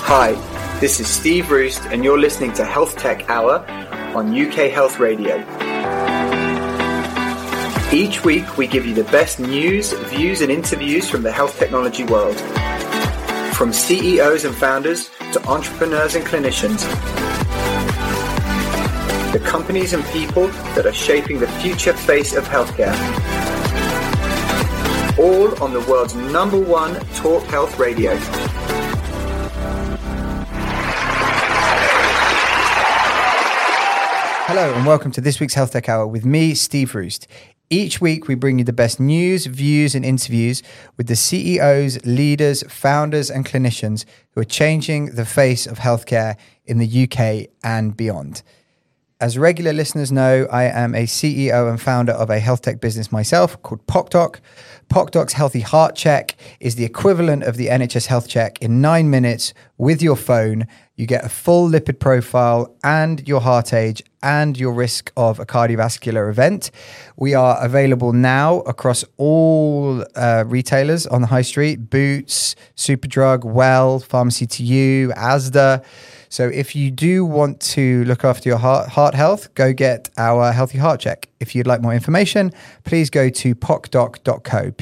Hi, this is Steve Roost, and you're listening to Health Tech Hour on UK Health Radio. Each week, we give you the best news, views, and interviews from the health technology world. From CEOs and founders to entrepreneurs and clinicians. The companies and people that are shaping the future face of healthcare. All on the world's #1 talk health radio. Hello and welcome to this week's Health Tech Hour with me, Steve Roost. Each week we bring you the best news, views and interviews with the CEOs, leaders, founders and clinicians who are changing the face of healthcare in the UK and beyond. As regular listeners know, I am a CEO and founder of a health tech business myself called PocDoc. PocDoc's Healthy Heart Check is the equivalent of the NHS Health Check. In 9 minutes with your phone, you get a full lipid profile and your heart age and your risk of a cardiovascular event. We are available now across all retailers on the high street: Boots, Superdrug, Well, Pharmacy to You, Asda. So if you do want to look after your heart health, go get our Healthy Heart Check. If you'd like more information, please go to pocdoc.co,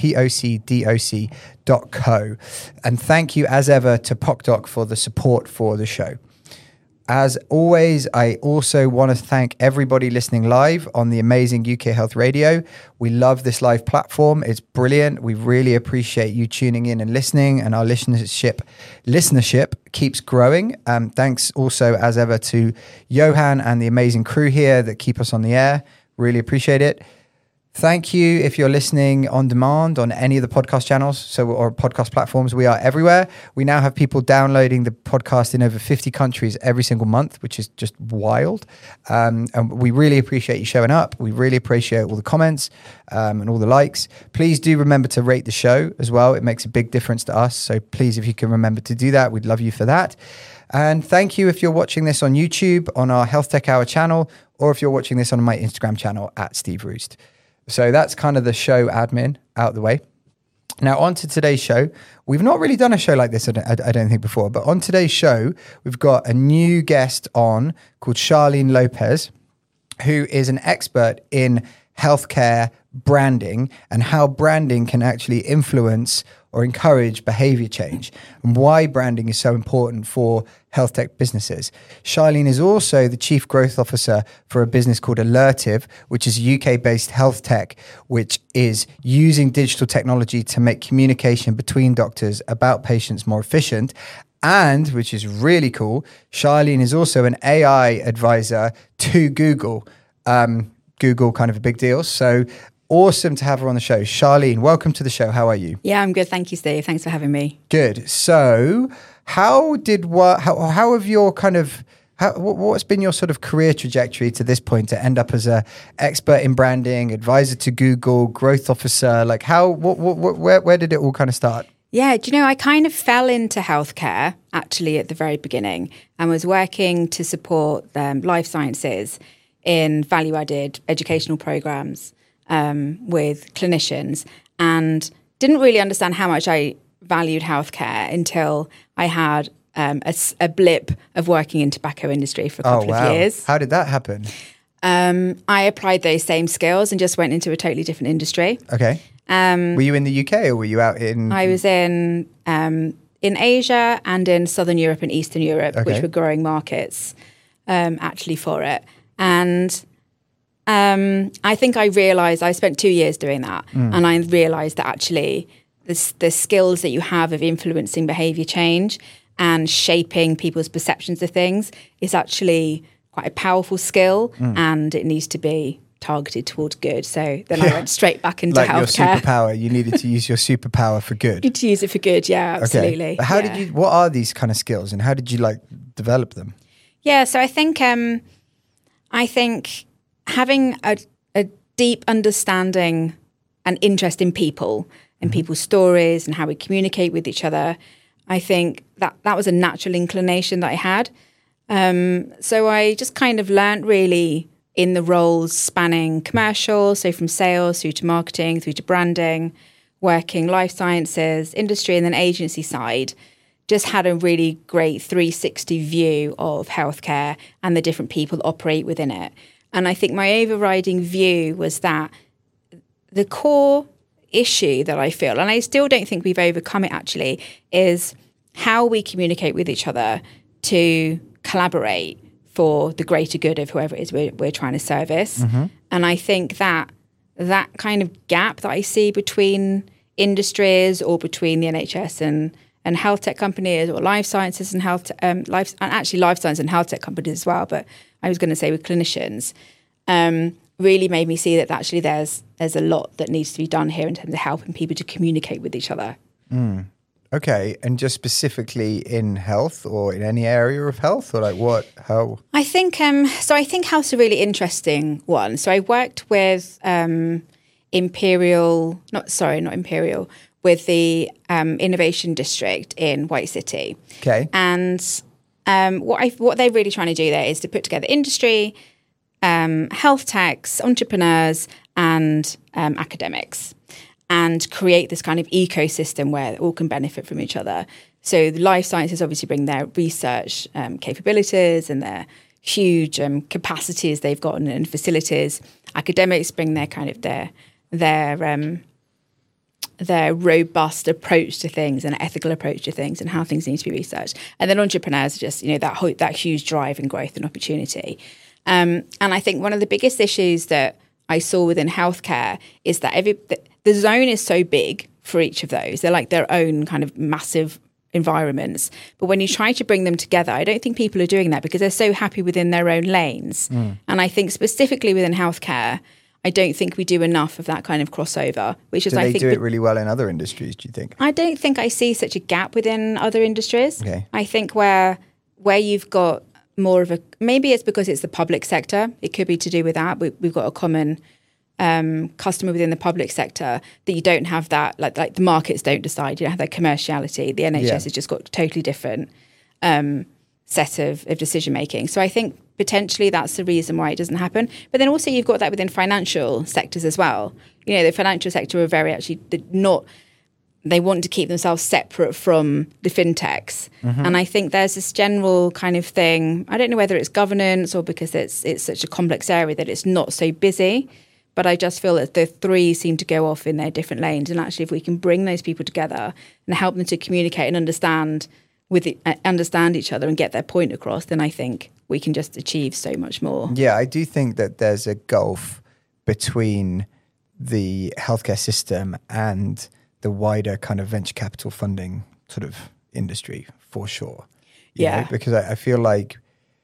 POCDOC.co. And thank you as ever to PocDoc for the support for the show. As always, I also want to thank everybody listening live on the amazing UK Health Radio. We love this live platform. It's brilliant. We really appreciate you tuning in and listening, and our listenership keeps growing. Thanks also, as ever, to Johan and the amazing crew here that keep us on the air. Really appreciate it. Thank you if you're listening on demand on any of the podcast channels or podcast platforms. We are everywhere. We now have people downloading the podcast in over 50 countries every single month, which is just wild. And we really appreciate you showing up. We really appreciate all the comments and all the likes. Please do remember to rate the show as well. It makes a big difference to us. So please, if you can remember to do that, we'd love you for that. And thank you if you're watching this on YouTube, on our Health Tech Hour channel, or if you're watching this on my Instagram channel @Steve Roost. So that's kind of the show admin out of the way. Now on to today's show. We've not really done a show like this, I don't think, before. But on today's show, we've got a new guest on called Charlene Lopez, who is an expert in healthcare branding and how branding can actually influence or encourage behavior change, and why branding is so important for health tech businesses. Charlene is also the Chief Growth Officer for a business called Alertive, which is UK-based health tech, which is using digital technology to make communication between doctors about patients more efficient. And, which is really cool, Charlene is also an AI advisor to Google. Google, kind of a big deal. So awesome to have her on the show. Charlene, welcome to the show. How are you? Yeah, I'm good. Thank you, Steve. Thanks for having me. Good. So what's been your sort of career trajectory to this point to end up as a expert in branding, advisor to Google, growth officer? Like where did it all kind of start? Yeah, do you know, I kind of fell into healthcare actually at the very beginning and was working to support life sciences in value-added educational programs with clinicians, and didn't really understand how much I valued healthcare until I had a blip of working in tobacco industry for a couple of years. How did that happen? I applied those same skills and just went into a totally different industry. Okay. Were you in the UK or were you out in? I was in Asia and in Southern Europe and Eastern Europe, which were growing markets actually for it. And I think I realised, I spent 2 years doing that, and I realised that actually the skills that you have of influencing behaviour change and shaping people's perceptions of things is actually quite a powerful skill, and it needs to be targeted towards good. So then I went straight back into like healthcare. Your superpower, you needed to use your superpower for good. You need to use it for good, yeah, absolutely. But how did you? What are these kind of skills, and how did you develop them? Yeah, so I think having a deep understanding and interest in people and people's stories and how we communicate with each other, I think that was a natural inclination that I had. So I just kind of learnt really in the roles spanning commercial, so from sales through to marketing, through to branding, working life sciences, industry, and then agency side, just had a really great 360 view of healthcare and the different people that operate within it. And I think my overriding view was that the core issue that I feel, and I still don't think we've overcome it actually, is how we communicate with each other to collaborate for the greater good of whoever it is we're trying to service. And I think that kind of gap that I see between industries or between the NHS and health tech companies, or life sciences and life science and health tech companies as well, but I was going to say with clinicians, really made me see that actually there's a lot that needs to be done here in terms of helping people to communicate with each other. Okay, and just specifically in health or in any area of health, or like what, how? I think health's a really interesting one. So I worked with with the Innovation District in White City. Okay. And what they're really trying to do there is to put together industry, health techs, entrepreneurs, and academics, and create this kind of ecosystem where all can benefit from each other. So the life sciences obviously bring their research capabilities and their huge capacities they've got and facilities. Academics bring their kind of their robust approach to things and ethical approach to things and how things need to be researched. And then entrepreneurs are just, that huge drive and growth and opportunity. And I think one of the biggest issues that I saw within healthcare is that the zone is so big for each of those. They're like their own kind of massive environments. But when you try to bring them together, I don't think people are doing that because they're so happy within their own lanes. And I think specifically within healthcare, I don't think we do enough of that kind of crossover, which is, I think... Do they do it really well in other industries, do you think? I don't think I see such a gap within other industries. Okay. I think where you've got more of a... Maybe it's because it's the public sector. It could be to do with that. We've got a common customer within the public sector that you don't have that, like the markets don't decide. You don't have that commerciality. The NHS has just got a totally different set of decision making. So I think potentially that's the reason why it doesn't happen. But then also you've got that within financial sectors as well. The financial sector are very actually not... They want to keep themselves separate from the fintechs. And I think there's this general kind of thing. I don't know whether it's governance or because it's such a complex area that it's not so busy. But I just feel that the three seem to go off in their different lanes. And actually, if we can bring those people together and help them to communicate and understand each other and get their point across, then I think we can just achieve so much more. Yeah, I do think that there's a gulf between the healthcare system and the wider kind of venture capital funding sort of industry, for sure. You know, because I feel like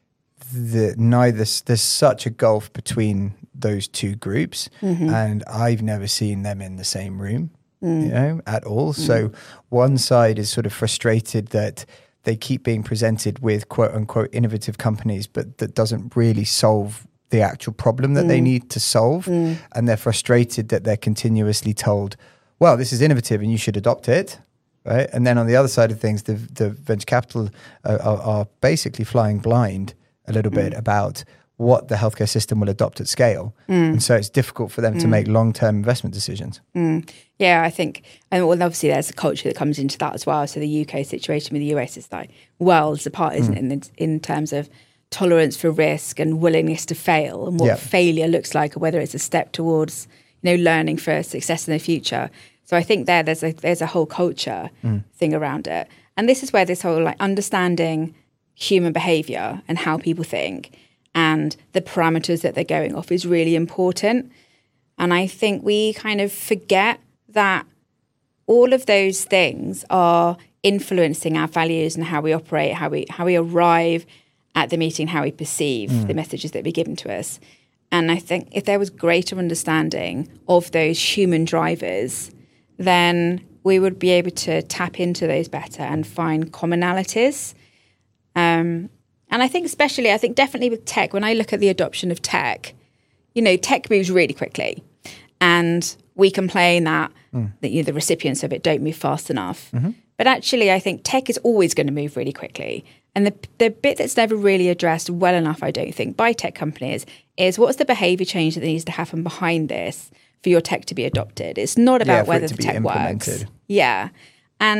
there's such a gulf between those two groups, and I've never seen them in the same room, at all. So one side is sort of frustrated that they keep being presented with quote unquote innovative companies, but that doesn't really solve the actual problem that they need to solve. And they're frustrated that they're continuously told, well, this is innovative and you should adopt it. Right. And then on the other side of things, the venture capital are basically flying blind a little bit about what the healthcare system will adopt at scale. And so it's difficult for them to make long-term investment decisions. Yeah, I think, and well, obviously there's a culture that comes into that as well. So the UK situation with the US is like worlds apart, isn't it, in terms of tolerance for risk and willingness to fail and what failure looks like, or whether it's a step towards, learning for success in the future. So I think there's a whole culture thing around it. And this is where this whole understanding human behavior and how people think and the parameters that they're going off is really important. And I think we kind of forget that all of those things are influencing our values and how we operate, how we arrive at the meeting, how we perceive the messages that be given to us. And I think if there was greater understanding of those human drivers, then we would be able to tap into those better and find commonalities. And I think definitely with tech, when I look at the adoption of tech, tech moves really quickly. And we complain that the recipients of it don't move fast enough. But actually, I think tech is always going to move really quickly. And the bit that's never really addressed well enough, I don't think, by tech companies is what's the behaviour change that needs to happen behind this for your tech to be adopted. It's not about whether the tech works. Yeah. And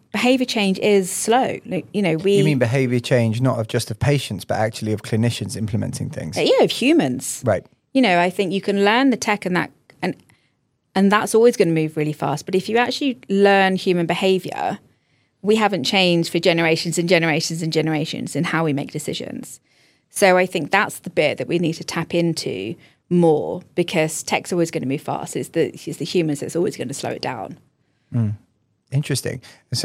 behavior change is slow. Like, you mean behavior change, not of just of patients, but actually of clinicians implementing things? Yeah, of humans. Right. I think you can learn the tech and that's always going to move really fast. But if you actually learn human behavior, we haven't changed for generations and generations and generations in how we make decisions. So I think that's the bit that we need to tap into more, because tech's always going to move fast. It's the humans that's always going to slow it down. Interesting. So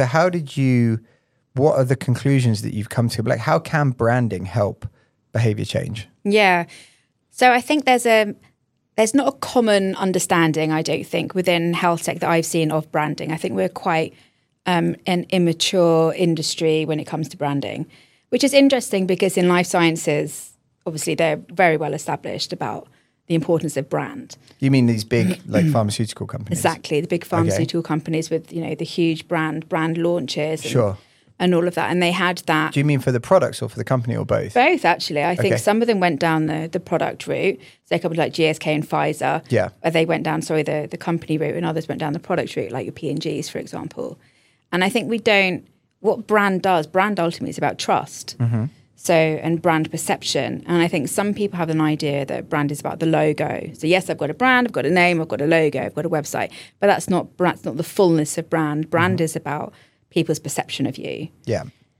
what are the conclusions that you've come to? Like, how can branding help behavior change? Yeah. So I think there's not a common understanding, I don't think, within health tech that I've seen of branding. I think we're quite an immature industry when it comes to branding, which is interesting because in life sciences, obviously they're very well established about the importance of brand. You mean these big like pharmaceutical companies? Exactly, the big pharmaceutical companies with the huge brand launches. Sure. And all of that. And they had that. Do you mean for the products or for the company or both? Both, actually. I think some of them went down the product route. So a couple like GSK and Pfizer. Yeah. They went down, the company route, and others went down the product route, like your P&Gs, for example. And I think what brand does, brand ultimately is about trust. Mm-hmm. So, and brand perception. And I think some people have an idea that brand is about the logo. So yes, I've got a brand, I've got a name, I've got a logo, I've got a website. But that's not the fullness of brand. Brand is about people's perception of you. Yeah.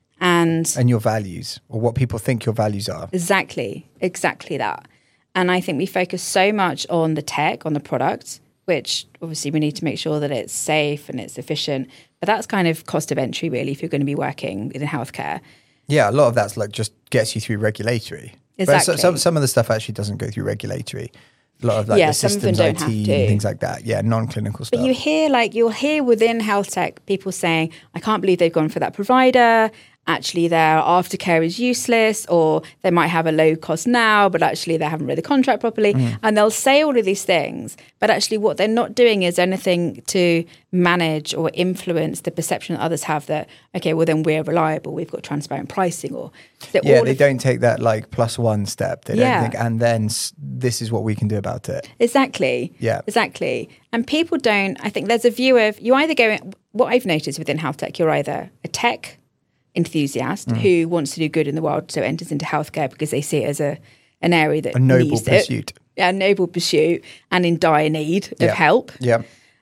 And your values, or what people think your values are. Exactly that. And I think we focus so much on the tech, on the product, which obviously we need to make sure that it's safe and it's efficient. But that's kind of cost of entry, really, if you're going to be working in healthcare. Yeah, a lot of that's like just gets you through regulatory. Exactly. But some of the stuff actually doesn't go through regulatory. A lot of like the systems, IT, and things like that. Yeah, non-clinical stuff. But you'll hear within health tech people saying, I can't believe they've gone for that provider. Actually, their aftercare is useless, or they might have a low cost now, but actually they haven't read the contract properly. And they'll say all of these things, but actually what they're not doing is anything to manage or influence the perception that others have that, okay, well then we're reliable, we've got transparent pricing, or... they don't take that like plus one step. They don't think, and then this is what we can do about it. Exactly. Yeah. Exactly. And people don't, I think there's a view of, you either go, what I've noticed within health tech, you're either a tech enthusiast who wants to do good in the world, so enters into healthcare because they see it as an area that a noble pursuit. A noble pursuit and in dire need of help. Yeah.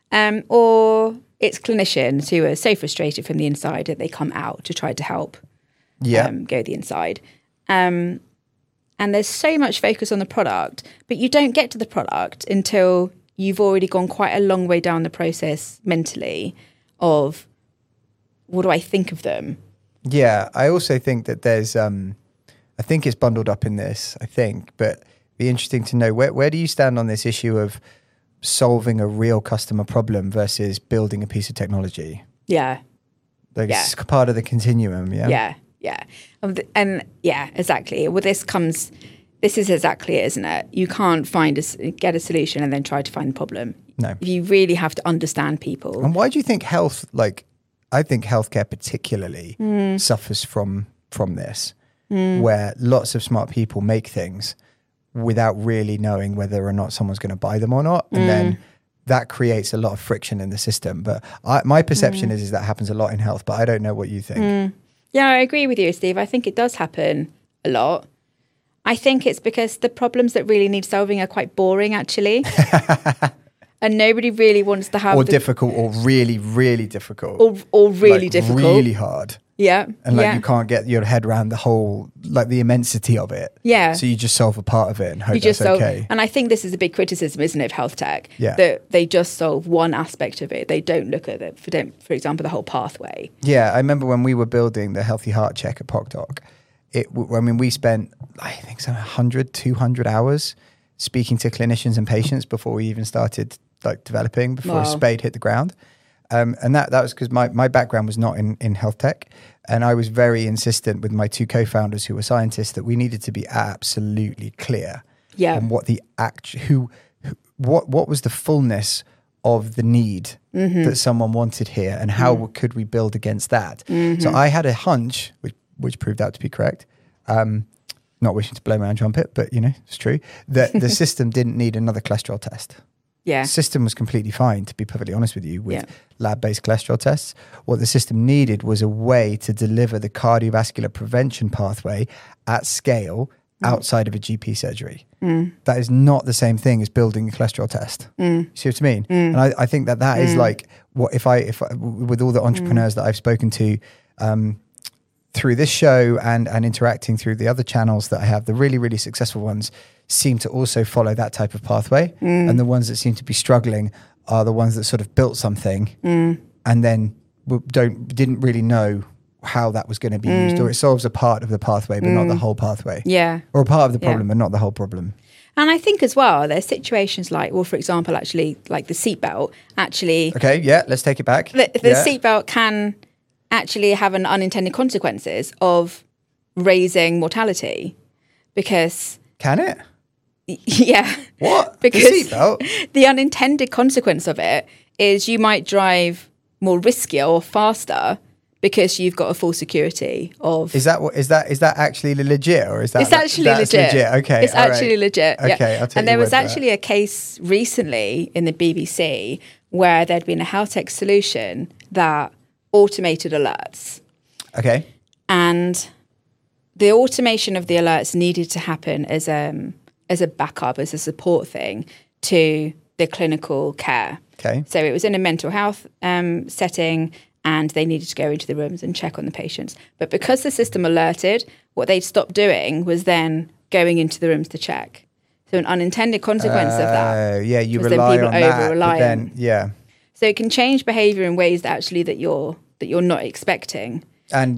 Or it's clinicians who are so frustrated from the inside that they come out to try to help go the inside. And there's so much focus on the product, but you don't get to the product until you've already gone quite a long way down the process mentally of, what do I think of them? Yeah, I also think that there's, I think it's bundled up in this, but it'd be interesting to know, where do you stand on this issue of solving a real customer problem versus building a piece of technology? Yeah. It's part of the continuum, Yeah. And yeah, exactly. Well, this is exactly it, isn't it? You can't get a solution and then try to find the problem. No. You really have to understand people. And why do you think I think healthcare particularly suffers from this, where lots of smart people make things without really knowing whether or not someone's going to buy them or not. And then that creates a lot of friction in the system. But my perception is that happens a lot in health, but I don't know what you think. Yeah, I agree with you, Steve. I think it does happen a lot. I think it's because the problems that really need solving are quite boring, actually. And nobody really wants to have... difficult, or really, really difficult. Or really difficult. Really hard. Yeah. And you can't get your head around the whole, the immensity of it. Yeah. So you just solve a part of it and hope that's okay. And I think this is a big criticism, isn't it, of health tech? Yeah. That they just solve one aspect of it. They don't look at, for example, the whole pathway. Yeah. I remember when we were building the Healthy Heart Check at PocDoc, we spent, I think, 100, 200 hours speaking to clinicians and patients before we even started developing, before Spade hit the ground. And that was because my background was not in health tech. And I was very insistent with my two co-founders who were scientists that we needed to be absolutely clear on what the what was the fullness of the need that someone wanted here, and how could we build against that. So I had a hunch, which proved out to be correct, not wishing to blow my own trumpet, but it's true, that the system didn't need another cholesterol test. Yeah. The system was completely fine, to be perfectly honest with you, with lab-based cholesterol tests. What the system needed was a way to deliver the cardiovascular prevention pathway at scale outside of a GP surgery. That is not the same thing as building a cholesterol test. You see what I mean? And I think that is like what if I with all the entrepreneurs that I've spoken to through this show and interacting through the other channels that I have, the really, really successful ones seem to also follow that type of pathway. And the ones that seem to be struggling are the ones that sort of built something and then didn't really know how that was going to be used, or it solves a part of the pathway but not the whole pathway, or a part of the problem but not the whole problem. And I think as well there's situations like, well, for example, actually like the seatbelt actually let's take it back. The seatbelt can actually have an unintended consequences of raising mortality, because can it what because the seatbelt, the unintended consequence of it is you might drive more riskier or faster because you've got a full security of. Is that actually legit, or is that? It's actually legit. Okay, it's actually legit. Okay, I'll take and there was actually a case recently in the BBC where there'd been a health tech solution that automated alerts. Okay. And the automation of the alerts needed to happen as a backup, as a support thing to the clinical care. Okay. So it was in a mental health setting, and they needed to go into the rooms and check on the patients. But because the system alerted, what they'd stopped doing was then going into the rooms to check. So an unintended consequence of that. Yeah, you was rely then people on that, over-rely but then, on. So it can change behaviour in ways that actually that you're not expecting. And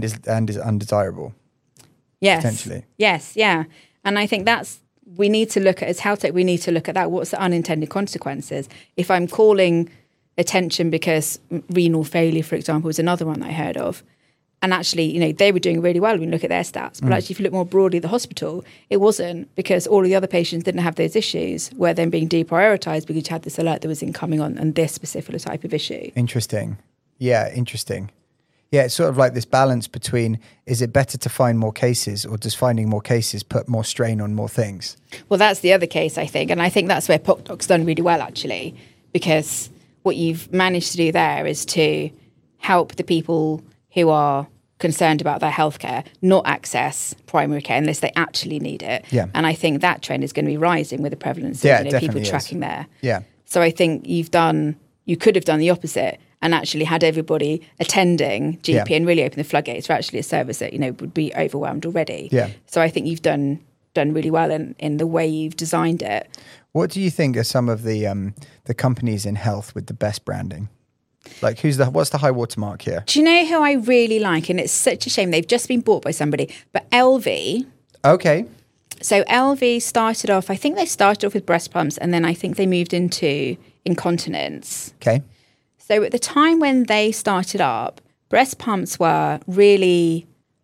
is undesirable. Yes. Potentially. Yes, yeah. And I think we need to look at, as health tech, we need to look at that. What's the unintended consequences? If I'm calling attention because renal failure, for example, was another one that I heard of. And actually, they were doing really well when you look at their stats. But actually, if you look more broadly at the hospital, it wasn't, because all of the other patients didn't have those issues, were then being deprioritized because you had this alert that was incoming on this specific type of issue. Interesting. Yeah, interesting. Yeah, it's sort of like this balance between, is it better to find more cases, or does finding more cases put more strain on more things? Well, that's the other case, I think. And I think that's where PocDoc's done really well, actually, because what you've managed to do there is to help the people who are concerned about their healthcare not access primary care unless they actually need it. Yeah. And I think that trend is going to be rising with the prevalence of people tracking there. Yeah. So I think you could have done the opposite and actually had everybody attending GP and really open the floodgates for actually a service that, would be overwhelmed already. Yeah. So I think you've done really well in the way you've designed it. What do you think are some of the companies in health with the best branding? Like, what's the high watermark here? Do you know who I really like? And it's such a shame, they've just been bought by somebody, but LV. Okay. So LV started off with breast pumps, and then I think they moved into incontinence. Okay. So at the time when they started up, breast pumps were really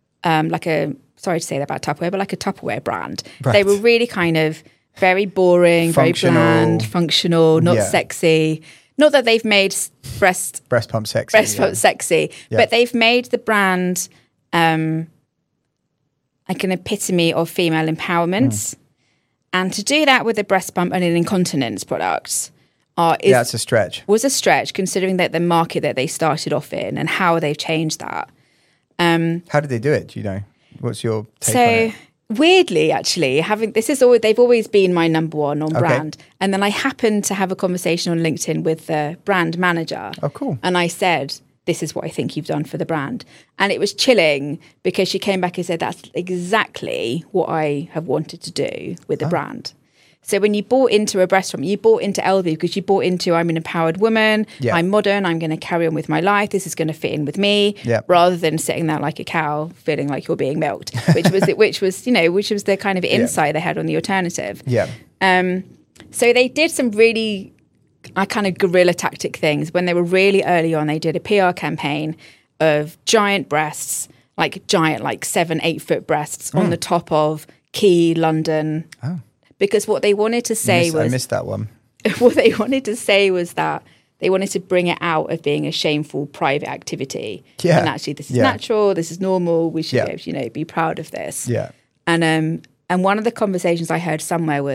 sorry to say that about Tupperware, but like a Tupperware brand. Right. They were really kind of very boring, Functional. very bland, functional, not sexy. Not that they've made breast pump sexy. Sexy, but they've made the brand like an epitome of female empowerment. And to do that with a breast pump and an incontinence product it's a stretch. Was a stretch, considering that the market that they started off in and how they've changed that. How did they do it? Do you know? What's your take on it? Weirdly, actually, they've always been my number one on brand. And then I happened to have a conversation on LinkedIn with the brand manager. Oh, cool. And I said, this is what I think you've done for the brand. And it was chilling, because she came back and said, that's exactly what I have wanted to do with the brand. So when you bought into a breast pump, you bought into LV because you bought into, I'm an empowered woman, I'm modern, I'm going to carry on with my life, this is going to fit in with me, rather than sitting there like a cow, feeling like you're being milked, which was the kind of insight they had on the alternative. Yeah. So they did some really kind of guerrilla tactic things. When they were really early on, they did a PR campaign of giant breasts, like 7-8 foot breasts on the top of key London. Oh. Because what they wanted to say I missed that one. What they wanted to say was that they wanted to bring it out of being a shameful private activity. Yeah. And actually, this is natural, this is normal, we should be proud of this. Yeah. And one of the conversations I heard somewhere was,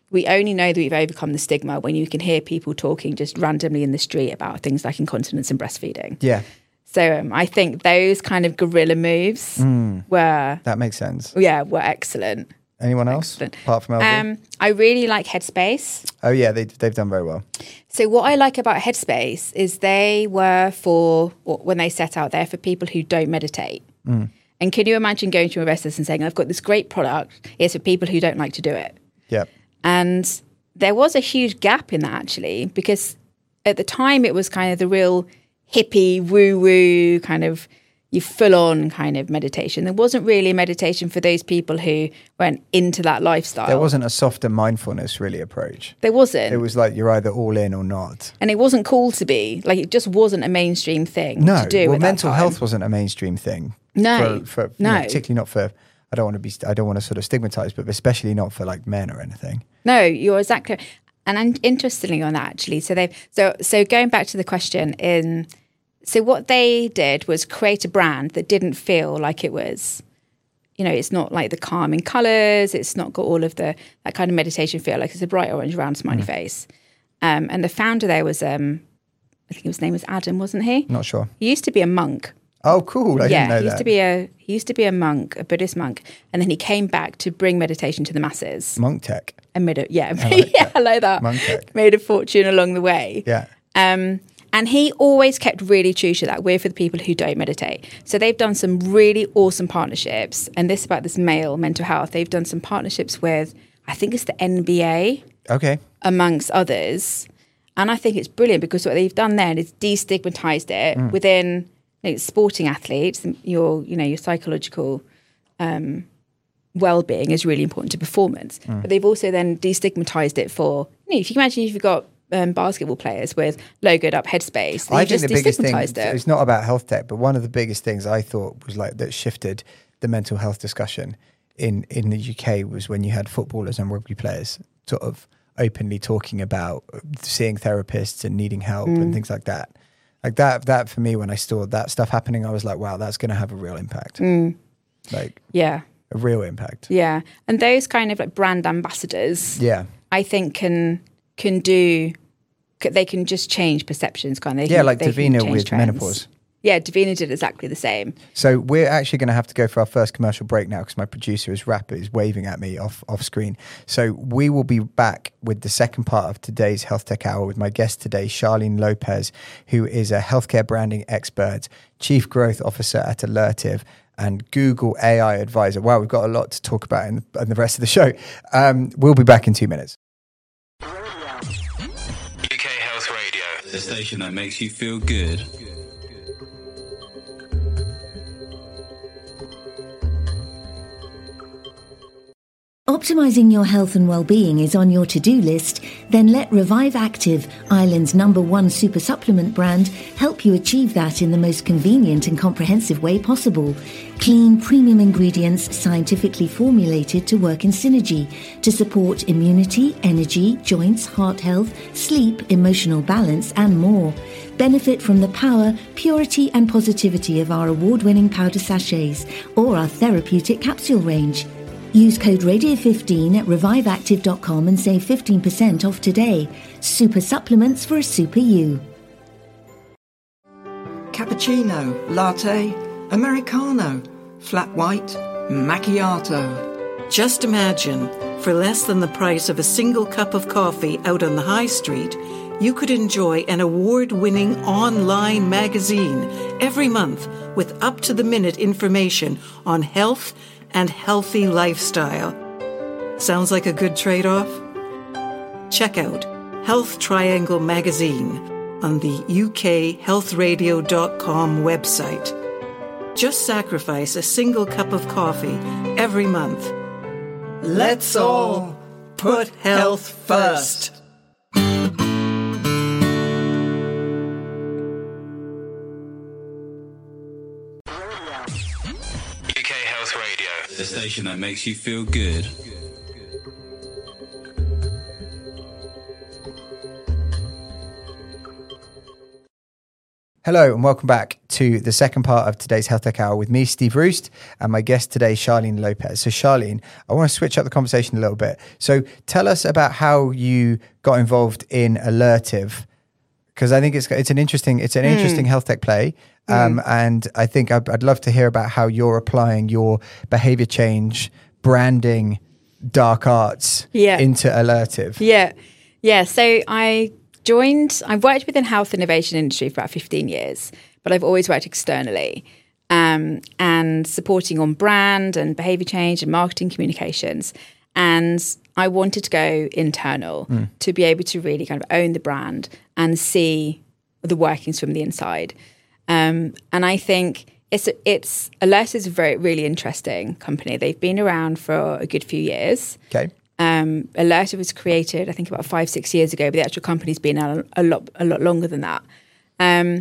we only know that we've overcome the stigma when you can hear people talking just randomly in the street about things like incontinence and breastfeeding. Yeah. So I think those kind of guerrilla moves were... That makes sense. Yeah, were excellent. Anyone else apart from LV? I really like Headspace. Oh, yeah, they've done very well. So what I like about Headspace is they were when they set out, they're for people who don't meditate. And can you imagine going to investors and saying, I've got this great product, it's for people who don't like to do it? Yeah. And there was a huge gap in that, actually, because at the time it was kind of the real hippie, woo-woo kind of, you full-on kind of meditation. There wasn't really a meditation for those people who went into that lifestyle. There wasn't a softer mindfulness really approach. There wasn't. It was like you're either all in or not. And it wasn't cool to be. Like, it just wasn't a mainstream thing to do. Well, mental health wasn't a mainstream thing. No. For particularly not for, I don't want to sort of stigmatize, but especially not for like men or anything. No, you're exactly. And interestingly on that, actually, so going back to the question, so what they did was create a brand that didn't feel like it was, it's not like the calming colours, it's not got all of that kind of meditation feel, like it's a bright orange round smiley face. And the founder there was, I think his name was Adam, wasn't he? Not sure. He used to be a monk. Oh, cool. I didn't know that. He used to be a monk, a Buddhist monk, and then he came back to bring meditation to the masses. Monk tech. And I like that. Monk tech. Made a fortune along the way. Yeah. And he always kept really true to that. We're for the people who don't meditate. So they've done some really awesome partnerships. And this about this male mental health. They've done some partnerships with, I think it's the NBA. Okay. Amongst others. And I think it's brilliant because what they've done there is destigmatized it within sporting athletes. Your psychological well-being is really important to performance. But they've also then destigmatized it for, if you imagine if you've got basketball players with logoed up Headspace. I think the biggest thing, it's not about health tech, but one of the biggest things I thought was like that shifted the mental health discussion in the UK was when you had footballers and rugby players sort of openly talking about seeing therapists and needing help and things like that. Like that for me, when I saw that stuff happening, I was like, wow, that's going to have a real impact. Like, yeah, a real impact. Yeah. And those kind of like brand ambassadors, I think can just change perceptions, can't they? Like Davina with trends. Menopause. Yeah, Davina did exactly the same. So we're actually going to have to go for our first commercial break now because my producer is waving at me off screen. So we will be back with the second part of today's Health Tech Hour with my guest today, Charlene Lopez, who is a healthcare branding expert, Chief Growth Officer at Alertive, and Google AI advisor. Wow, we've got a lot to talk about in the rest of the show. We'll be back in 2 minutes. UK Health Radio, the station that makes you feel good. Optimizing your health and well-being is on your to-do list? Then let Revive Active, Ireland's #1 super supplement brand, help you achieve that in the most convenient and comprehensive way possible. Clean, premium ingredients scientifically formulated to work in synergy to support immunity, energy, joints, heart health, sleep, emotional balance, and more. Benefit from the power, purity, and positivity of our award-winning powder sachets or our therapeutic capsule range. Use code RADIO15 at reviveactive.com and save 15% off today. Super supplements for a super you. Cappuccino, latte, Americano, flat white, macchiato. Just imagine, for less than the price of a single cup of coffee out on the high street, you could enjoy an award-winning online magazine every month with up-to-the-minute information on health and healthy lifestyle. Sounds like a good trade-off? Check out Health Triangle magazine on the ukhealthradio.com website. Just sacrifice a single cup of coffee every month. Let's all put health first. The station that makes you feel good. Hello and welcome back to the second part of today's Health Tech Hour with me, Steve Roost, and my guest today, Charlene Lopez. So Charlene, I want to switch up the conversation a little bit. So tell us about how you got involved in Alertive, because I think it's an interesting health tech play. And I think I'd love to hear about how you're applying your behavior change, branding, dark arts into Alertive. Yeah. So I've worked within health innovation industry for about 15 years, but I've always worked externally and supporting on brand and behavior change and marketing communications. And I wanted to go internal to be able to really kind of own the brand and see the workings from the inside. And I think Alert is a really interesting company. They've been around for a good few years. Okay. Alert was created, I think, about 5-6 years ago, but the actual company's been a lot longer than that. And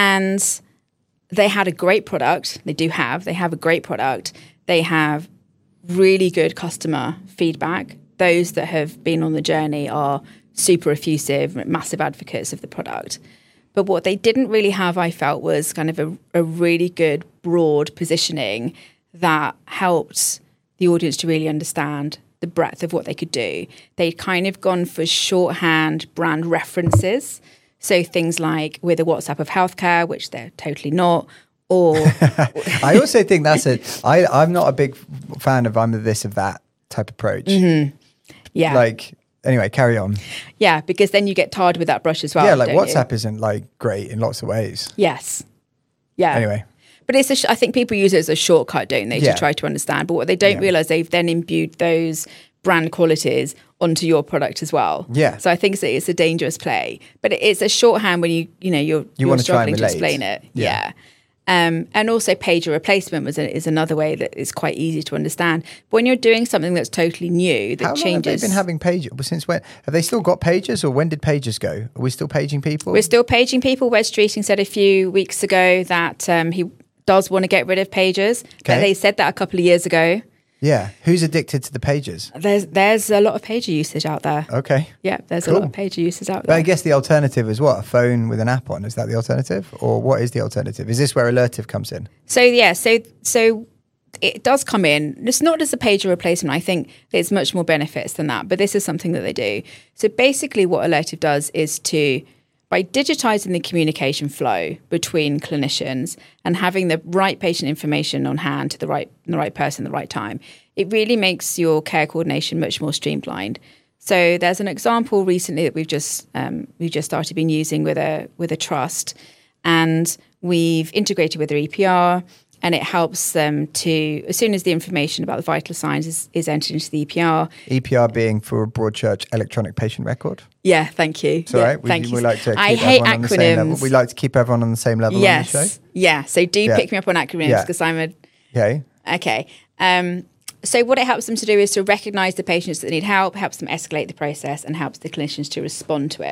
they had a great product. They have a great product. They have really good customer feedback. Those that have been on the journey are super effusive, massive advocates of the product. But what they didn't really have, I felt, was kind of a really good broad positioning that helped the audience to really understand the breadth of what they could do. They'd kind of gone for shorthand brand references. So things like we're the WhatsApp of healthcare, which they're totally not. Or I also think I'm not a big fan of I'm the this of that type approach. Mm-hmm. Yeah. Like, anyway, carry on. Yeah, because then you get tarred with that brush as well. Yeah, like WhatsApp isn't like great in lots of ways. Yes. Yeah. Anyway. But I think people use it as a shortcut, don't they, to try to understand. But what they don't realise, they've then imbued those brand qualities onto your product as well. Yeah. So I think it's a dangerous play. But it's a shorthand when you're struggling to explain it. Yeah. And also pager replacement is another way that is quite easy to understand. But when you're doing something that's totally new, that changes. How long have they been having pages? Since when? Have they still got pages, or when did pages go? Are we still paging people? We're still paging people. Wes Streeting said a few weeks ago that he does want to get rid of pages. Okay. They said that a couple of years ago. Yeah. Who's addicted to the pages? There's a lot of pager usage out there. Okay. Yeah, there's a lot of pager usage out there. But I guess the alternative is what? A phone with an app on? Is that the alternative? Or what is the alternative? Is this where Alertive comes in? So it does come in. It's not just a pager replacement. I think there's much more benefits than that. But this is something that they do. So basically what Alertive does is by digitizing the communication flow between clinicians and having the right patient information on hand to the right person at the right time, it really makes your care coordination much more streamlined. So there's an example recently that we've just started been using with a trust, and we've integrated with their EPR. And it helps them to, as soon as the information about the vital signs is entered into the EPR. EPR being for Broadchurch Electronic Patient Record? Yeah, thank you. It's all right. We like to keep everyone on the same level. We like to keep everyone on the same level on the show. Yeah, so pick me up on acronyms because I'm a... Okay. Okay. So what it helps them to do is to recognise the patients that need help, helps them escalate the process, and helps the clinicians to respond to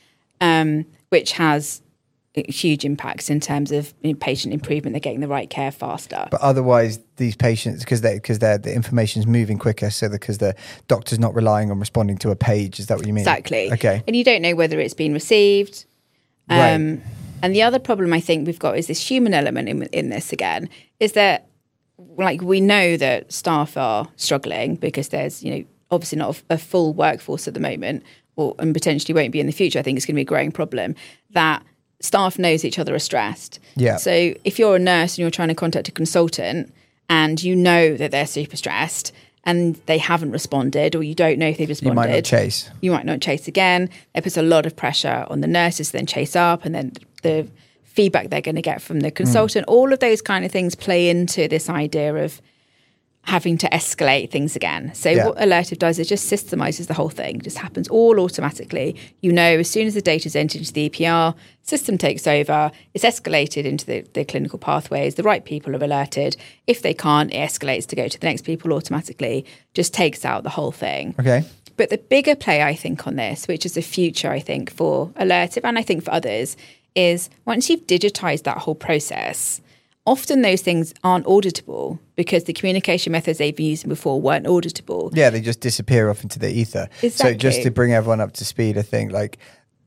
it, which has huge impacts in terms of patient improvement. They're getting the right care faster. But otherwise, these patients, because the information's moving quicker, so because the doctor's not relying on responding to a page. Is that what you mean? Exactly. Okay. And you don't know whether it's been received. Right. And the other problem I think we've got is this human element in this again, is that like we know that staff are struggling because there's, obviously not a full workforce at the moment, and potentially won't be in the future. I think it's going to be a growing problem that staff knows each other are stressed. Yeah. So if you're a nurse and you're trying to contact a consultant and you know that they're super stressed and they haven't responded, or you don't know if they've responded, you might not chase again. It puts a lot of pressure on the nurses to then chase up, and then the feedback they're going to get from the consultant. All of those kind of things play into this idea of having to escalate things again. So what Alertive does is just systemizes the whole thing. It just happens all automatically. As soon as the data is entered into the EPR, system takes over, it's escalated into the clinical pathways, the right people are alerted. If they can't, it escalates to go to the next people automatically, just takes out the whole thing. Okay. But the bigger play, I think, on this, which is the future, I think, for Alertive and I think for others, is once you've digitized that whole process, often those things aren't auditable because the communication methods they've been using before weren't auditable. Yeah, they just disappear off into the ether. Exactly. So just to bring everyone up to speed, I think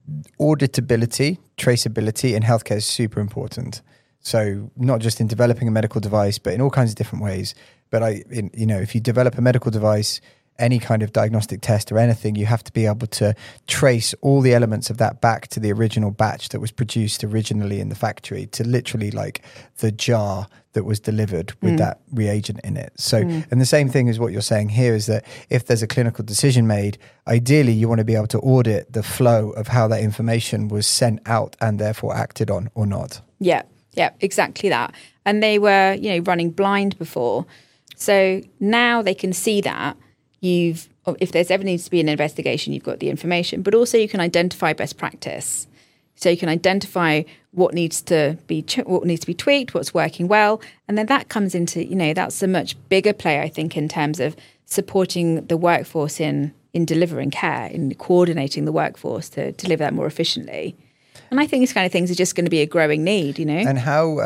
auditability, traceability in healthcare is super important. So not just in developing a medical device, but in all kinds of different ways. But if you develop a medical device, any kind of diagnostic test or anything, you have to be able to trace all the elements of that back to the original batch that was produced originally in the factory, to literally like the jar that was delivered with that reagent in it. So, and the same thing is what you're saying here is that if there's a clinical decision made, ideally you want to be able to audit the flow of how that information was sent out and therefore acted on or not. Yeah, exactly that. And they were, running blind before. So now they can see that. If there's ever needs to be an investigation, you've got the information, but also you can identify best practice. So you can identify what needs to be tweaked, what's working well, and then that comes into that's a much bigger play, I think, in terms of supporting the workforce in delivering care, in coordinating the workforce to deliver that more efficiently. And I think these kind of things are just going to be a growing need, And how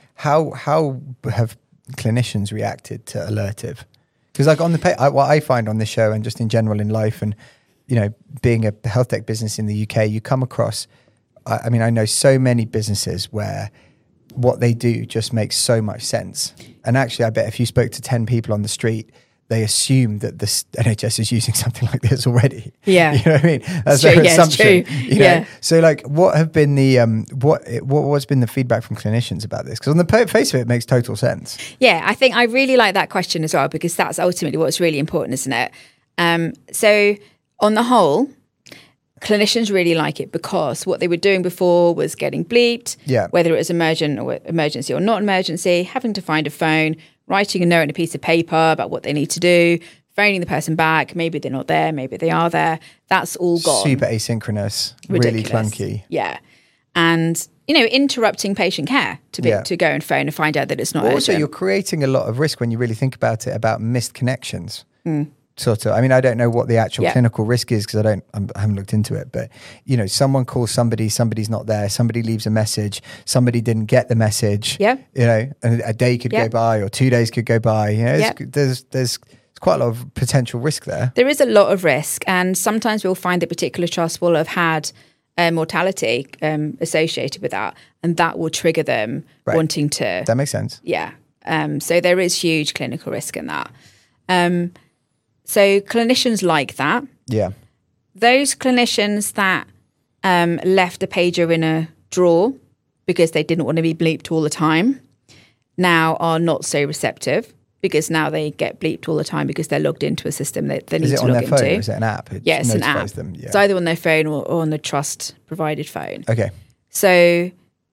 have clinicians reacted to Alertive? Because like what I find on this show and just in general in life and, being a health tech business in the UK, you come across, I know so many businesses where what they do just makes so much sense. And actually, I bet if you spoke to 10 people on the street, they assume that the NHS is using something like this already. Yeah. You know what I mean? That's their assumption. Yeah. So like what have been the, what's been the feedback from clinicians about this? Because on the face of it, it makes total sense. Yeah, I think I really like that question as well, because that's ultimately what's really important, isn't it? So on the whole, clinicians really like it because what they were doing before was getting bleeped, whether it was emergency or not emergency, having to find a phone, writing a note on a piece of paper about what they need to do, phoning the person back, maybe they're not there, maybe they are there. That's all gone. Super asynchronous, really clunky. Yeah. And, interrupting patient care to go and phone and find out that it's not urgent. Also, you're creating a lot of risk when you really think about it, about missed connections. Sort of. I don't know what the actual clinical risk is because I haven't looked into it. But someone calls somebody's not there. Somebody leaves a message. Somebody didn't get the message. Yeah. And a day could go by or 2 days could go by. There's quite a lot of potential risk there. There is a lot of risk, and sometimes we'll find that particular trust will have had mortality associated with that, and that will trigger them wanting to. That makes sense. Yeah. So there is huge clinical risk in that. So clinicians like that. Yeah. Those clinicians that left a pager in a drawer because they didn't want to be bleeped all the time now are not so receptive, because now they get bleeped all the time because they're logged into a system that they need to log into. Is it on their phone or is it an app? It's an app. Them. Yeah. It's either on their phone or on the trust provided phone. Okay. So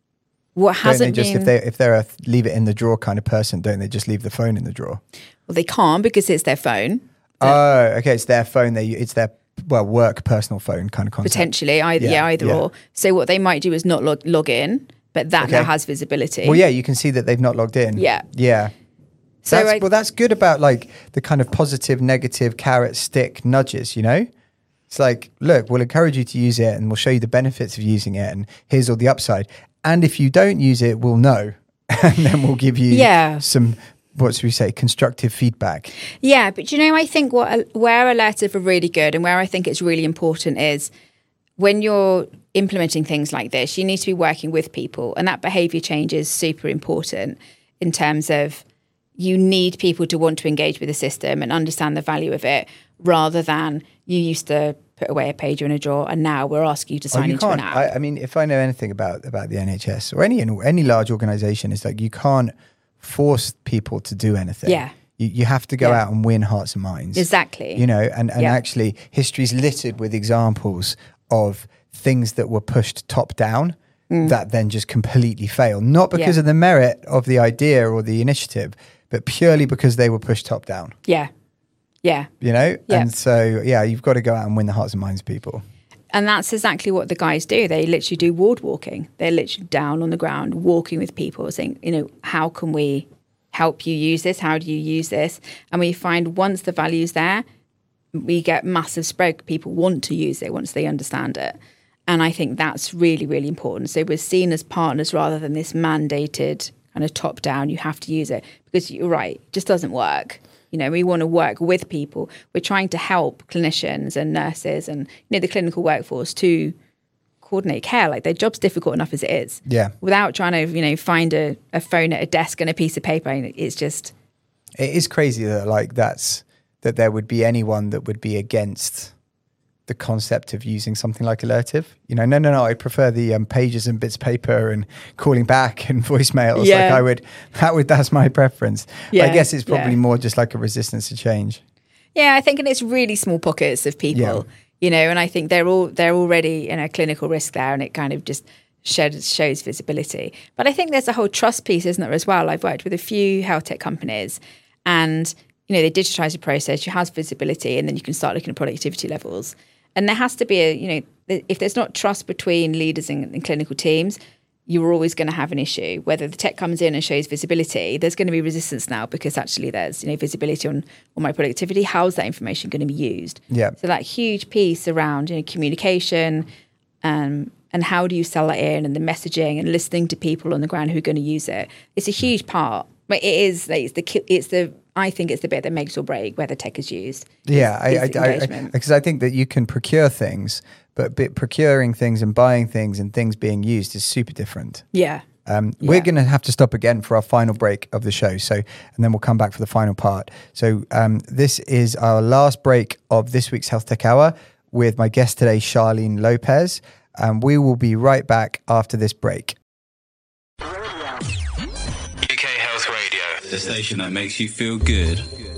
what hasn't been... If they're a leave it in the drawer kind of person, don't they just leave the phone in the drawer? Well, they can't because it's their phone. Oh, okay. It's their phone. It's their work personal phone kind of concept. Potentially, either or. So what they might do is not log in, but that now has visibility. Well, yeah, you can see that they've not logged in. Yeah. So that's good about like the kind of positive, negative, carrot, stick nudges. It's like, look, we'll encourage you to use it, and we'll show you the benefits of using it, and here's all the upside. And if you don't use it, we'll know, and then we'll give you some. What should we say? Constructive feedback. Yeah, but I think where Alertive are really good and where I think it's really important is when you're implementing things like this, you need to be working with people, and that behaviour change is super important in terms of you need people to want to engage with the system and understand the value of it, rather than you used to put away a pager in a drawer and now we're asking you to sign into an app. If I know anything about the NHS or any large organisation, it's like you can't force people to do anything. Yeah. You have to go out and win hearts and minds. Exactly. And actually history's littered with examples of things that were pushed top down that then just completely fail. Not because of the merit of the idea or the initiative, but purely because they were pushed top down. Yeah. Yeah. And so, you've got to go out and win the hearts and minds of people. And that's exactly what the guys do. They literally do ward walking. They're literally down on the ground, walking with people, saying, how can we help you use this? How do you use this? And we find once the value's there, we get massive spread. People want to use it once they understand it. And I think that's really, really important. So we're seen as partners rather than this mandated kind of top down, you have to use it. Because you're right, it just doesn't work. We want to work with people. We're trying to help clinicians and nurses and the clinical workforce to coordinate care. Like, their job's difficult enough as it is. Yeah. Without trying to, find a phone at a desk and a piece of paper. It's just... It is crazy that that there would be anyone that would be against the concept of using something like Alertive. No, I prefer the pages and bits of paper and calling back and voicemails. Yeah. That's my preference. Yeah. I guess it's probably more just like a resistance to change. Yeah, I think, and it's really small pockets of people, and I think they're already in a clinical risk there, and it kind of just shows visibility. But I think there's a whole trust piece, isn't there, as well? I've worked with a few health tech companies, and they digitize the process, you have visibility, and then you can start looking at productivity levels. And there has to be if there's not trust between leaders and clinical teams, you're always going to have an issue. Whether the tech comes in and shows visibility, there's going to be resistance now, because actually there's visibility on my productivity. How's that information going to be used? Yeah. So that huge piece around communication, and how do you sell that in, and the messaging and listening to people on the ground who are going to use it. It's a huge part. But it is. I think it's the bit that makes or break whether tech is used. Yeah, because I think that you can procure things, but procuring things and buying things and things being used is super different. Yeah. We're going to have to stop again for our final break of the show. So, and then we'll come back for the final part. So this is our last break of this week's Health Tech Hour with my guest today, Charlene Lopez. We will be right back after this break. UK Health Radio, the station that makes you feel good.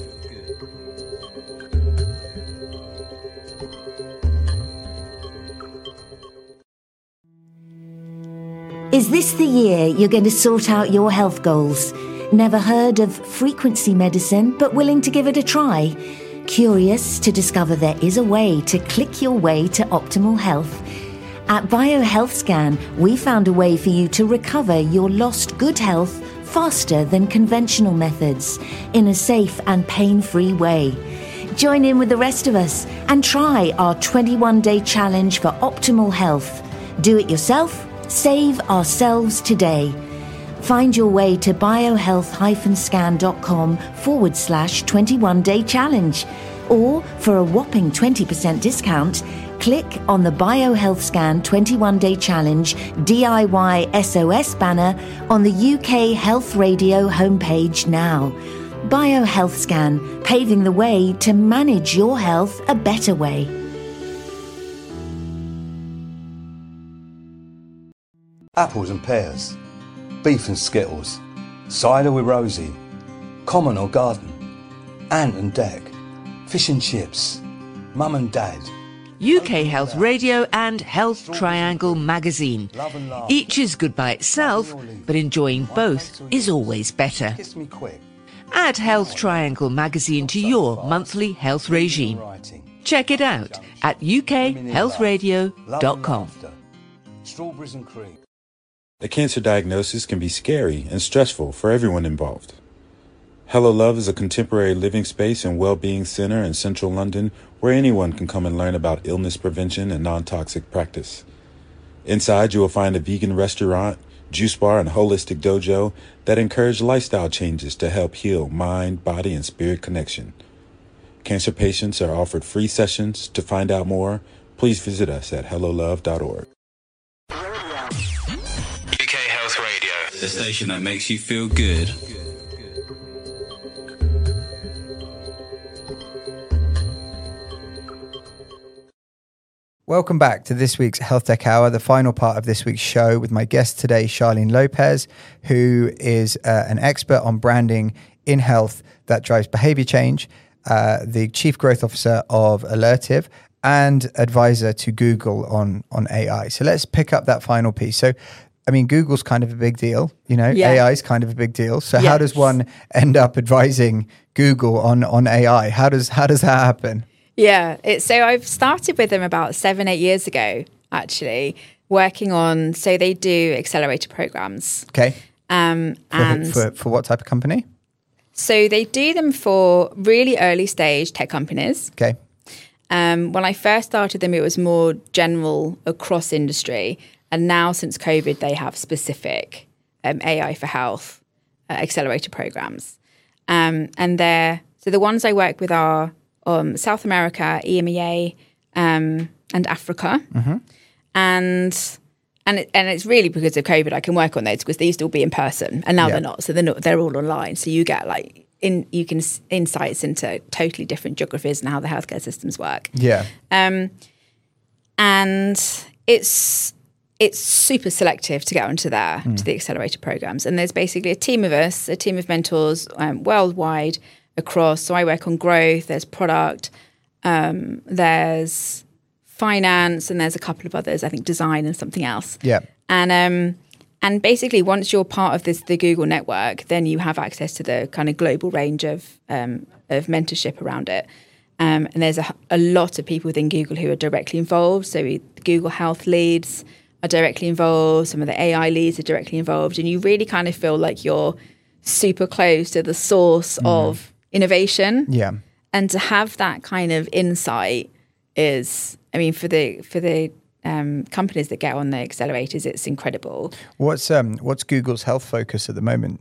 Is this the year you're going to sort out your health goals? Never heard of frequency medicine, but willing to give it a try? Curious to discover there is a way to click your way to optimal health? At BioHealthScan, we found a way for you to recover your lost good health faster than conventional methods, in a safe and pain-free way. Join in with the rest of us and try our 21-day challenge for optimal health. Do it yourself. Save ourselves today. Find your way to biohealth-scan.com/21-day challenge. Or for a whopping 20% discount, click on the BioHealthScan 21-day challenge DIY SOS banner on the UK Health Radio homepage now. BioHealthScan, paving the way to manage your health a better way. Apples and pears, beef and skittles, cider with Rosie, common or garden, ant and deck, fish and chips, mum and dad. UK Health Radio and Health Triangle magazine. Each is good by itself, but enjoying both is always better. Kiss me quick. Add Health Triangle magazine to your monthly health regime. Check it out at ukhealthradio.com. Strawberries and cream. A cancer diagnosis can be scary and stressful for everyone involved. Hello Love is a contemporary living space and well-being center in central London where anyone can come and learn about illness prevention and non-toxic practice. Inside, you will find a vegan restaurant, juice bar, and holistic dojo that encourage lifestyle changes to help heal mind, body, and spirit connection. Cancer patients are offered free sessions. To find out more, please visit us at hellolove.org. The station that makes you feel good. Welcome back to this week's Health Tech Hour, the final part of this week's show with my guest today, Charlene Lopez, who is an expert on branding in health that drives behavior change, the Chief Growth Officer of Alertive, and advisor to Google on AI. So let's pick up that final piece. So I mean, Google's kind of a big deal, AI is kind of a big deal. So how does one end up advising Google on AI? How does that happen? Yeah, so I've started with them about 7-8 years ago, actually, working on, so they do accelerator programs. Okay. And for what type of company? So they do them for really early stage tech companies. Okay. When I first started them, it was more general across industry. And now, since COVID, they have specific AI for health accelerator programs. And so the ones I work with are South America, EMEA, and Africa. Mm-hmm. and it's really because of COVID I can work on those, because they used to all be in person and now they're not. So they're all online. So you get like insights into totally different geographies and how the healthcare systems work. Yeah. And it's super selective to get onto there, to the accelerator programs. And there's basically a team of us, a team of mentors worldwide across. So I work on growth, there's product, there's finance, and there's a couple of others, I think design and something else. Yeah. And basically once you're part of the Google network, then you have access to the kind of global range of mentorship around it. And there's a lot of people within Google who are directly involved. So the Google Health leads are directly involved. Some of the AI leads are directly involved. And you really kind of feel like you're super close to the source of innovation. Yeah. And to have that kind of insight is, I mean, for the companies that get on the accelerators, it's incredible. What's Google's health focus at the moment?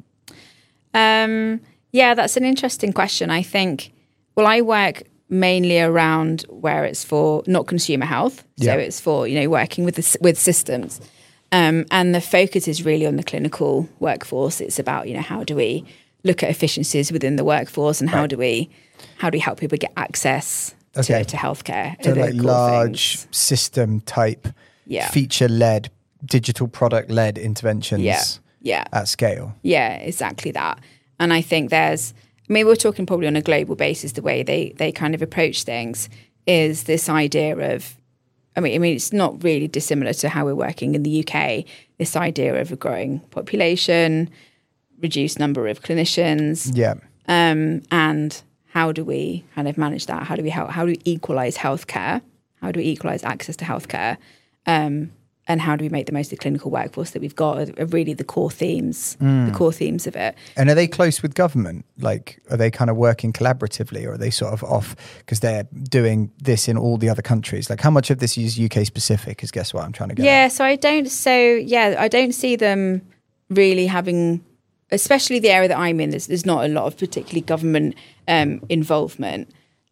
Yeah, that's an interesting question. I think, well, I work mainly around where it's for not consumer health. So it's for, working with systems. And the focus is really on the clinical workforce. It's about, how do we look at efficiencies within the workforce, and how do we help people get access to healthcare? So like large system type, feature-led, digital product-led interventions at scale. Yeah, exactly that. And I think we're talking probably on a global basis, the way they kind of approach things is this idea of, I mean, it's not really dissimilar to how we're working in the UK, this idea of a growing population, reduced number of clinicians. Yeah. And how do we kind of manage that? How do we equalize healthcare? How do we equalize access to healthcare? And how do we make the most of the clinical workforce that we've got are really the core themes of it. And are they close with government? Like, are they kind of working collaboratively, or are they sort of off because they're doing this in all the other countries? Like, how much of this is UK specific is, guess what I'm trying to get at? So I don't see them really having, especially the area that I'm in, there's not a lot of particularly government involvement.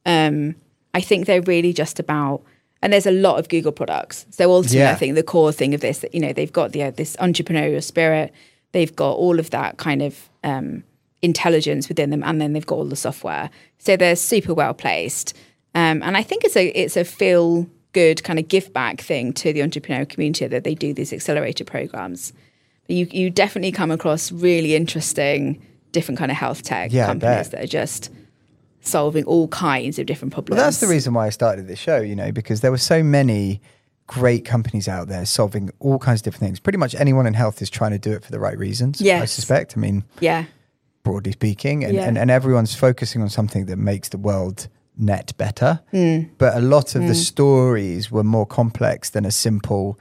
I think they're really just about, and there's a lot of Google products. So ultimately, I think the core thing of this, that, they've got this entrepreneurial spirit, they've got all of that kind of intelligence within them, and then they've got all the software. So they're super well placed. And I think it's a feel good kind of give back thing to the entrepreneurial community that they do these accelerator programs. But you definitely come across really interesting, different kind of health tech companies that are just solving all kinds of different problems. Well, that's the reason why I started this show, because there were so many great companies out there solving all kinds of different things. Pretty much anyone in health is trying to do it for the right reasons, I suspect. I mean, broadly speaking, and everyone's focusing on something that makes the world net better. But a lot of the stories were more complex than a simple,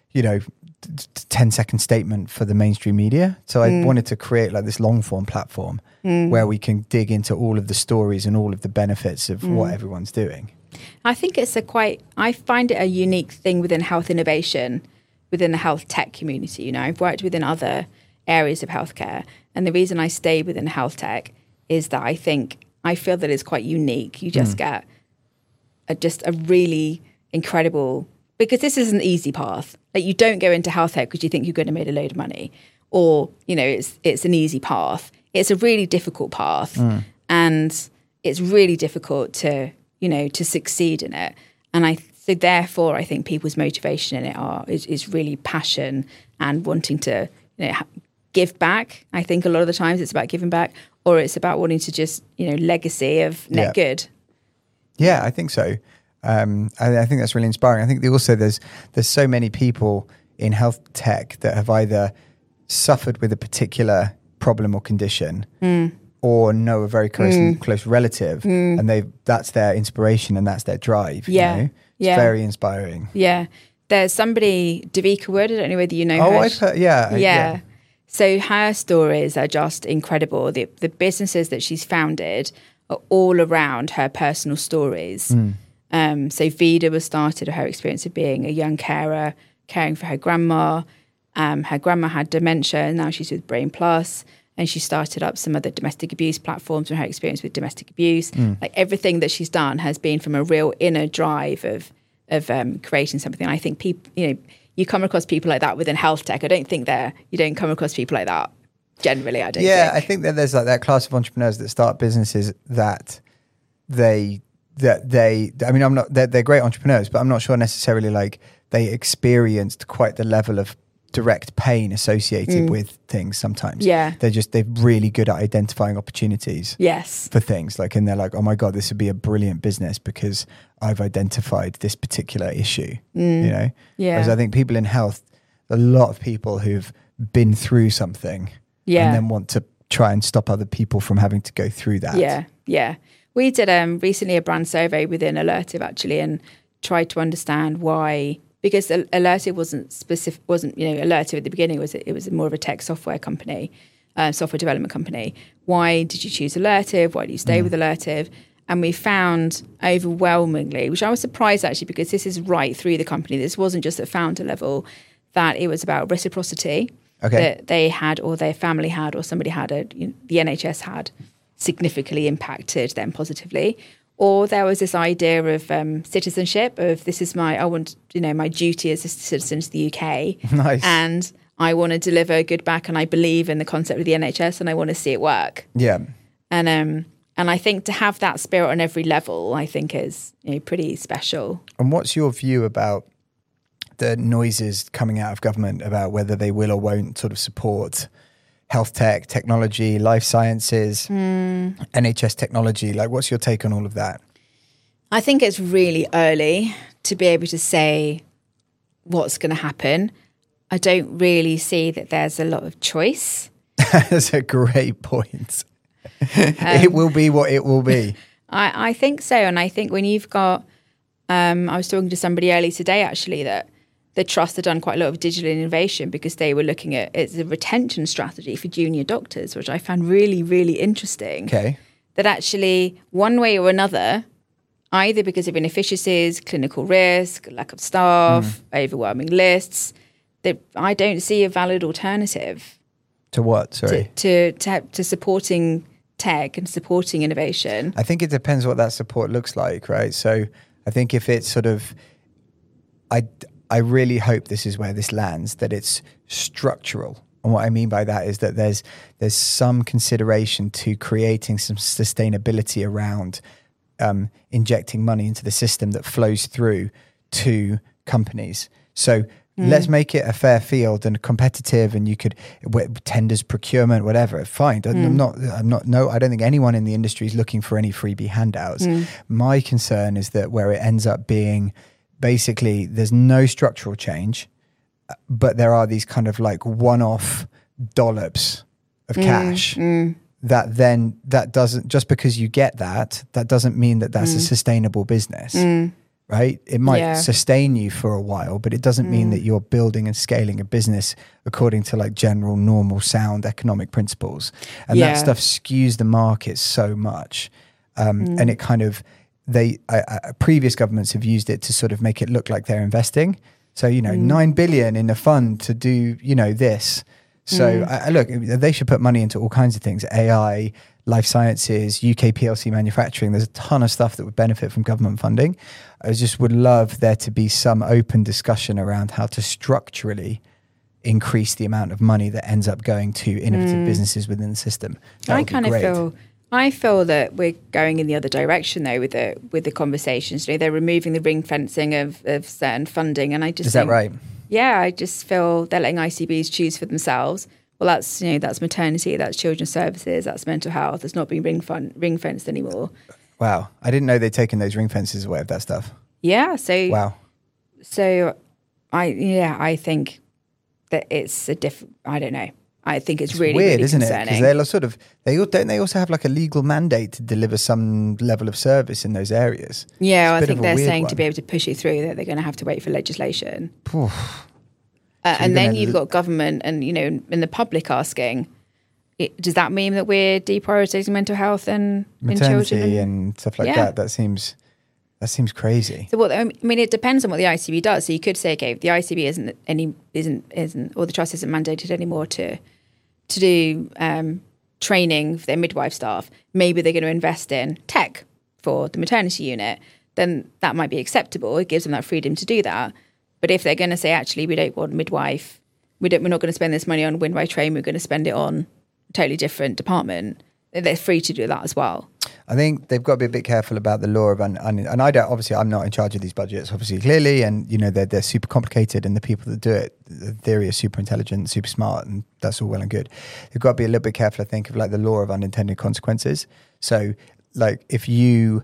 10-second statement for the mainstream media. So I wanted to create like this long form platform where we can dig into all of the stories and all of the benefits of what everyone's doing. I think I find it a unique thing within health innovation, within the health tech community. I've worked within other areas of healthcare, and the reason I stay within health tech is that I feel that it's quite unique. You just get a really incredible, because this is an easy path. Like, you don't go into health tech because you think you're going to make a load of money, or it's an easy path. It's a really difficult path, and it's really difficult to succeed in it. And so therefore I think people's motivation in it is really passion and wanting to give back. I think a lot of the times it's about giving back, or it's about wanting to just legacy of net good. Yeah, I think so. I think that's really inspiring. I think also there's so many people in health tech that have either suffered with a particular problem or condition, or know a very close relative, and that's their inspiration and that's their drive. It's very inspiring. Yeah, there's somebody, Davika Wood. I don't know whether you know her. Oh, I've heard. Yeah. So her stories are just incredible. The businesses that she's founded are all around her personal stories. So Vida was started her experience of being a young carer, caring for her grandma. Her grandma had dementia, and now she's with Brain Plus, and she started up some other domestic abuse platforms from her experience with domestic abuse. Like, everything that she's done has been from a real inner drive of creating something. I think people, you come across people like that within health tech. I don't think you don't come across people like that generally. I don't. Yeah, I think that there's like that class of entrepreneurs that start businesses that they're great entrepreneurs, but I'm not sure necessarily like they experienced quite the level of direct pain associated with things sometimes. Yeah. They're really good at identifying opportunities for things, like, and they're like, oh my God, this would be a brilliant business because I've identified this particular issue, Yeah. Whereas I think people in health, a lot of people who've been through something and then want to try and stop other people from having to go through that. Yeah. We did recently a brand survey within Alertive actually, and tried to understand why. Because Alertive wasn't Alertive at the beginning. It was more of a tech software company, software development company. Why did you choose Alertive? Why do you stay with Alertive? And we found overwhelmingly, which I was surprised actually, because this is right through the company. This wasn't just at founder level, that it was about reciprocity that they had, or their family had, or somebody had, the NHS had significantly impacted them positively. Or there was this idea of citizenship, of this is my duty as a citizen to the UK. Nice. And I want to deliver good back, and I believe in the concept of the NHS, and I want to see it work. Yeah. And I think to have that spirit on every level, I think is pretty special. And what's your view about the noises coming out of government about whether they will or won't sort of support health tech, technology, life sciences, NHS technology? Like, what's your take on all of that? I think it's really early to be able to say what's going to happen. I don't really see that there's a lot of choice. That's a great point. It will be what it will be. I think so. And I think when you've got, I was talking to somebody earlier today, actually, that the trust had done quite a lot of digital innovation because they were looking at it as a retention strategy for junior doctors, which I found really, really interesting. Okay. That actually, one way or another, either because of inefficiencies, clinical risk, lack of staff, overwhelming lists, that I don't see a valid alternative. To what? Sorry. To supporting tech and supporting innovation. I think it depends what that support looks like, right? So I think if it's sort of, I really hope this is where this lands, that it's structural. And what I mean by that is that there's some consideration to creating some sustainability around injecting money into the system that flows through to companies. So let's make it a fair field and competitive, and you could tenders, procurement, whatever. Fine. I don't think anyone in the industry is looking for any freebie handouts. My concern is that where it ends up being, basically, there's no structural change, but there are these kind of like one-off dollops of cash that doesn't, just because you get that doesn't mean that that's a sustainable business, right? It might sustain you for a while, but it doesn't mean that you're building and scaling a business according to like general, normal, sound economic principles. And that stuff skews the market so much. And it kind of, previous governments have used it to sort of make it look like they're investing. So, 9 billion in a fund to do, this. So look, they should put money into all kinds of things, AI, life sciences, UK PLC manufacturing. There's a ton of stuff that would benefit from government funding. I just would love there to be some open discussion around how to structurally increase the amount of money that ends up going to innovative businesses within the system. I feel that we're going in the other direction though with the conversations. They're removing the ring fencing of certain funding, and I just that right? Yeah, I just feel they're letting ICBs choose for themselves. Well, that's that's maternity, that's children's services, that's mental health. It's not being ring fenced anymore. Wow, I didn't know they'd taken those ring fences away of that stuff. Yeah, so wow. So I think that it's a different. I don't know. I think it's really weird, really isn't concerning. it? Because they also have like a legal mandate to deliver some level of service in those areas. Yeah, I think they're saying to be able to push it through that they're going to have to wait for legislation. And then you've got government and in the public asking, does that mean that we're deprioritizing mental health and maternity in children and stuff like that? That seems crazy. So it depends on what the ICB does. So you could say, okay, if the ICB isn't or the trust isn't mandated anymore to do training for their midwife staff, maybe they're going to invest in tech for the maternity unit. then that might be acceptable. It gives them that freedom to do that. But if they're going to say, actually, we don't want a midwife, we're not going to spend this money on Win by Train, we're going to spend it on a totally different department, they're free to do that as well. I think they've got to be a bit careful about the law of, and I don't, obviously I'm not in charge of these budgets, obviously, clearly, and you know, they're super complicated, and the people that do it, the theory is super intelligent, super smart, and that's all well and good. They've got to be a little bit careful, I think, of like the law of unintended consequences. So like if you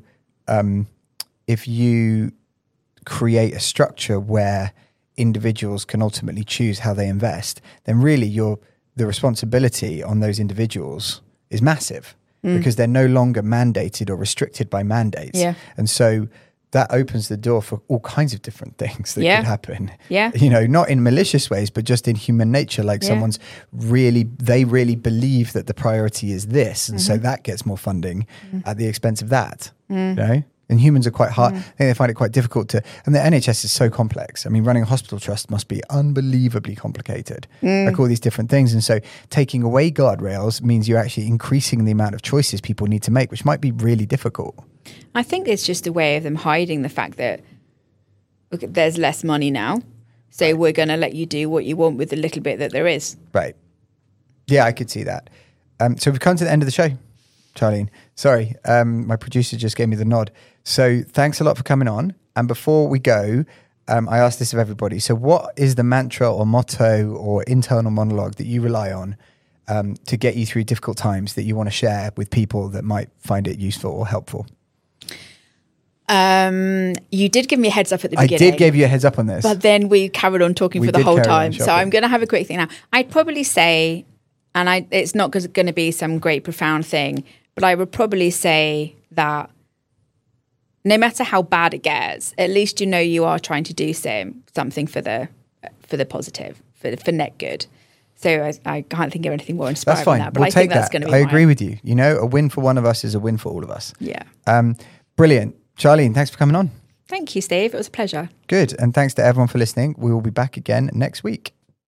create a structure where individuals can ultimately choose how they invest, then really the responsibility on those individuals is massive. Because they're no longer mandated or restricted by mandates. Yeah. And so that opens the door for all kinds of different things that could happen. Yeah. You know, not in malicious ways, but just in human nature. Like they really believe that the priority is this. And so that gets more funding at the expense of that. You know? And humans are quite hard. I think they find it quite difficult and the NHS is so complex. I mean, running a hospital trust must be unbelievably complicated, like all these different things. And so taking away guardrails means you're actually increasing the amount of choices people need to make, which might be really difficult. I think it's just a way of them hiding the fact that, look, there's less money now. So we're going to let you do what you want with the little bit that there is. Right. Yeah, I could see that. So we've come to the end of the show, Charlene. Sorry, my producer just gave me the nod. So thanks a lot for coming on. And before we go, I asked this of everybody. So what is the mantra or motto or internal monologue that you rely on to get you through difficult times that you want to share with people that might find it useful or helpful? You did give me a heads up at the beginning. I did give you a heads up on this. But then we carried on talking for the whole time. So I'm going to have a quick thing now. I'd probably say, and it's not going to be some great profound thing, but I would probably say that no matter how bad it gets, at least you know you are trying to do something for the positive, for net good. So I can't think of anything more inspiring that's fine. than that. But we'll I think that's going to be I agree with you. You know, a win for one of us is a win for all of us. Yeah. Brilliant. Charlene, thanks for coming on. Thank you, Steve. It was a pleasure. Good. And thanks to everyone for listening. We will be back again next week.